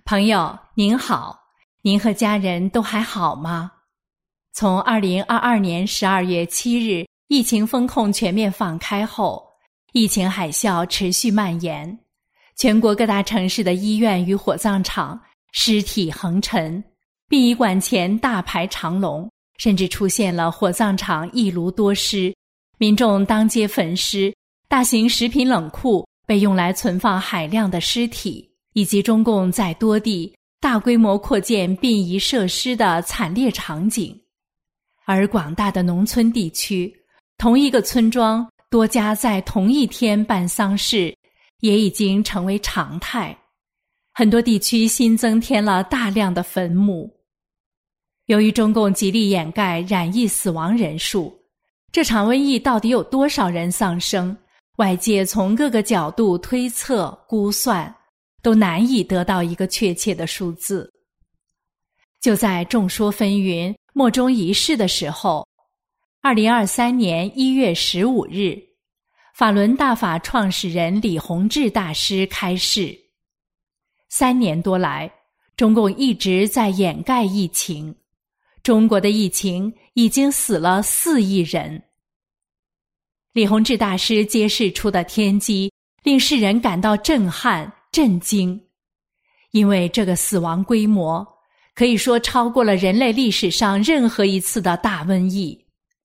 朋友您好，您和家人都还好吗？从2022年12月7日疫情封控全面放开后，疫情海啸持续蔓延，全国各大城市的医院与火葬场尸体横陈，殡仪馆前大排长龙，甚至出现了火葬场一炉多尸，民众当街焚尸，大型食品冷库被用来存放海量的尸体，以及中共在多地大规模扩建殡仪设施的惨烈场景。而广大的农村地区，同一个村庄多家在同一天办丧事也已经成为常态，很多地区新增添了大量的坟墓。由于中共极力掩盖染疫死亡人数，这场瘟疫到底有多少人丧生，外界从各个角度推测估算，都难以得到一个确切的数字。就在众说纷纭、莫衷一是的时候，2023年1月15日，法轮大法创始人李洪志大师开示：3年多来，中共一直在掩盖疫情，中国的疫情已经死了4亿人。李洪志大师揭示出的天机，令世人感到震撼、震惊，因为这个死亡规模可以说超过了人类历史上任何一次的大瘟疫。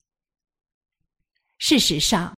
事实上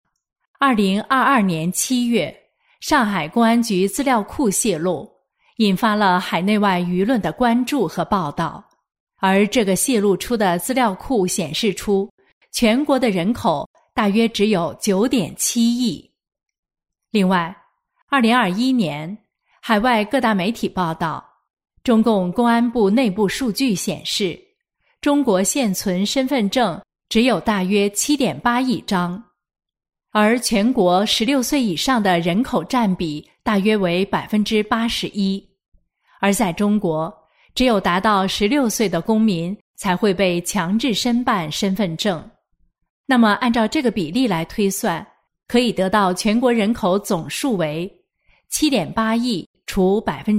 ，2022年7月，上海公安局资料库泄露，引发了海内外舆论的关注和报道。而这个泄露出的资料库显示出，全国的人口大约只有 9.7 亿。另外，2021年，海外各大媒体报道，中共公安部内部数据显示，中国现存身份证只有大约 7.8 亿张，而全国16岁以上的人口占比大约为 81%， 而在中国，只有达到16岁的公民才会被强制申办身份证。那么按照这个比例来推算，可以得到全国人口总数为 7.8 亿除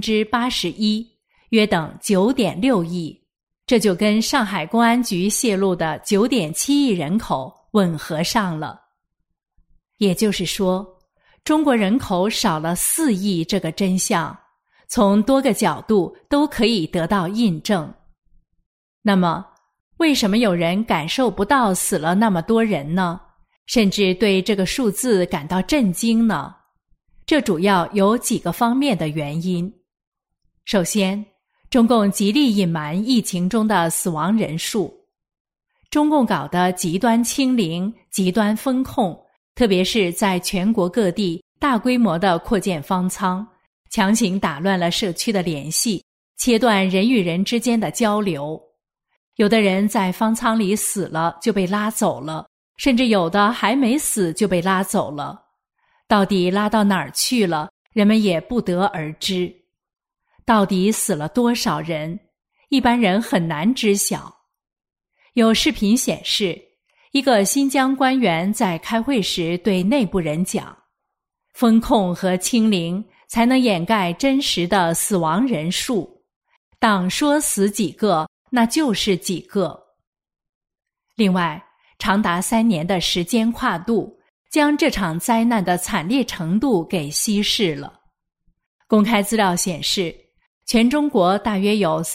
81%， 约等 9.6 亿，这就跟上海公安局泄露的 9.7 亿人口吻合上了。也就是说，中国人口少了4亿这个真相，从多个角度都可以得到印证。那么，为什么有人感受不到死了那么多人呢？甚至对这个数字感到震惊呢？这主要有几个方面的原因。首先，中共极力隐瞒疫情中的死亡人数。中共搞的极端清零、极端封控，特别是在全国各地大规模的扩建方舱，强行打乱了社区的联系，切断人与人之间的交流。有的人在方舱里死了就被拉走了，甚至有的还没死就被拉走了。到底拉到哪儿去了，人们也不得而知。到底死了多少人，一般人很难知晓。有视频显示，一个新疆官员在开会时对内部人讲，封控和清零才能掩盖真实的死亡人数，党说死几个，那就是几个。另外，长达3年的时间跨度，将这场灾难的惨烈程度给稀释了。公开资料显示，全中国大约有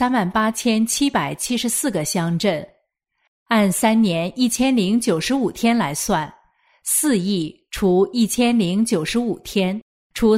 38774个乡镇，按3年1095天来算，4亿除1095天除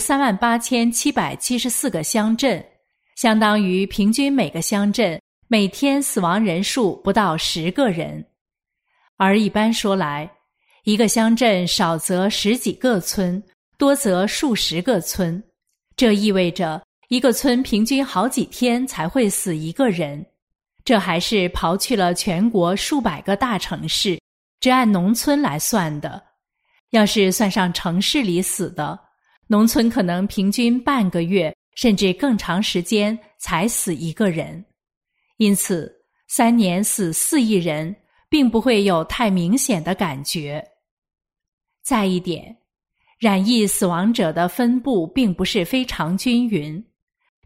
38774个乡镇，相当于平均每个乡镇每天死亡人数不到10个人。而一般说来，一个乡镇少则10几个村，多则数十个村，这意味着一个村平均好几天才会死一个人。这还是刨去了全国数百个大城市，只按农村来算的。要是算上城市里死的，农村可能平均半个月甚至更长时间才死一个人。因此3年死4亿人并不会有太明显的感觉。再一点，染疫死亡者的分布并不是非常均匀，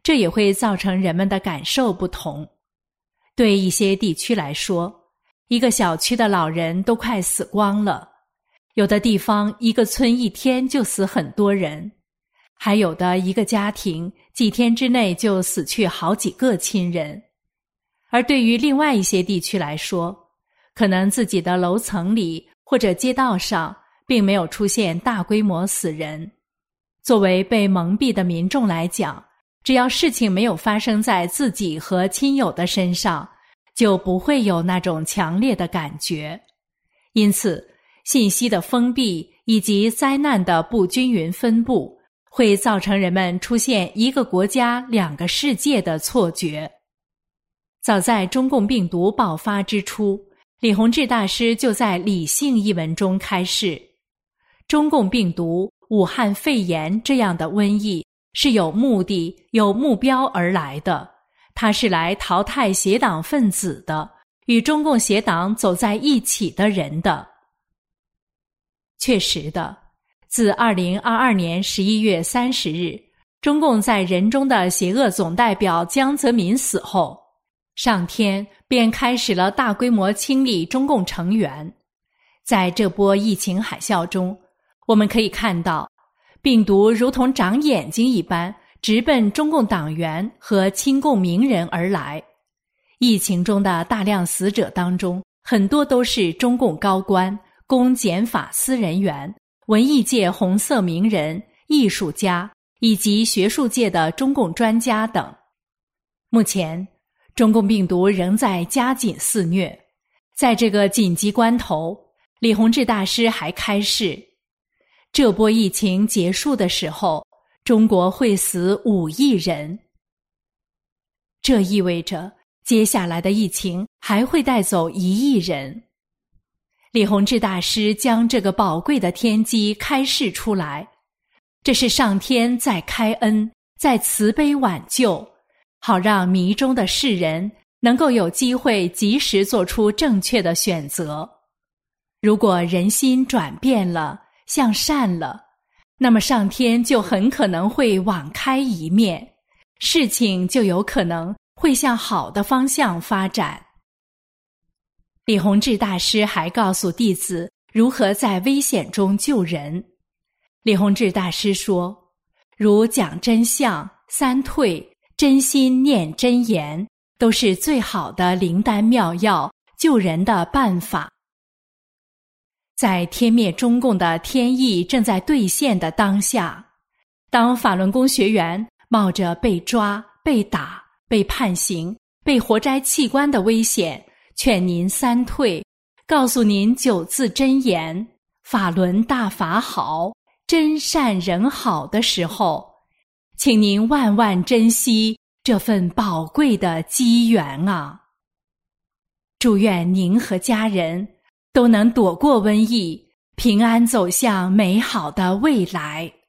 这也会造成人们的感受不同。对一些地区来说，一个小区的老人都快死光了，有的地方一个村一天就死很多人，还有的一个家庭几天之内就死去好几个亲人。而对于另外一些地区来说，可能自己的楼层里或者街道上并没有出现大规模死人。作为被蒙蔽的民众来讲，只要事情没有发生在自己和亲友的身上，就不会有那种强烈的感觉。因此，信息的封闭以及灾难的不均匀分布，会造成人们出现一个国家两个世界的错觉。早在中共病毒爆发之初，李洪志大师就在《理性》一文中开示，中共病毒、武汉肺炎这样的瘟疫是有目的、有目标而来的，它是来淘汰邪党分子的，与中共邪党走在一起的人的。确实的，自2022年11月30日，中共在人中的邪恶总代表江泽民死后，上天便开始了大规模清理中共成员。在这波疫情海啸中，我们可以看到，病毒如同长眼睛一般，直奔中共党员和亲共名人而来。疫情中的大量死者当中，很多都是中共高官、公检法司人员、文艺界红色名人、艺术家以及学术界的中共专家等。目前，中共病毒仍在加紧肆虐。在这个紧急关头，李洪志大师还开示，这波疫情结束的时候，中国会死5亿人。这意味着接下来的疫情还会带走1亿人。李洪志大师将这个宝贵的天机开示出来，这是上天在开恩，在慈悲挽救，好让迷中的世人能够有机会及时做出正确的选择。如果人心转变了，向善了，那么上天就很可能会网开一面，事情就有可能会向好的方向发展。李洪志大师还告诉弟子如何在危险中救人。李洪志大师说，如讲真相、三退、真心念真言，都是最好的灵丹妙药，救人的办法。在天灭中共的天意正在兑现的当下，当法轮功学员冒着被抓、被打、被判刑、被活摘器官的危险，劝您三退，告诉您9字真言，法轮大法好，真善人好的时候，请您万万珍惜这份宝贵的机缘啊！祝愿您和家人都能躲过瘟疫，平安走向美好的未来。